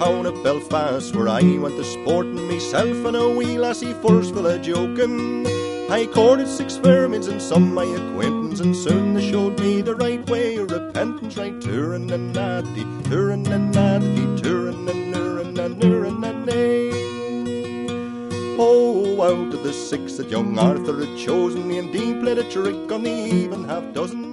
town of Belfast, where I went to sporting myself and a wee lassie first full of joking. I courted 6 fairmaids and some my acquaintance, and soon they showed me the right way of repentance. Right, turin and natty, turin and natty, turin and nurin and nurin and nay. Oh, out of the 6 that young Arthur had chosen, me and Dean played a trick on the even half dozen.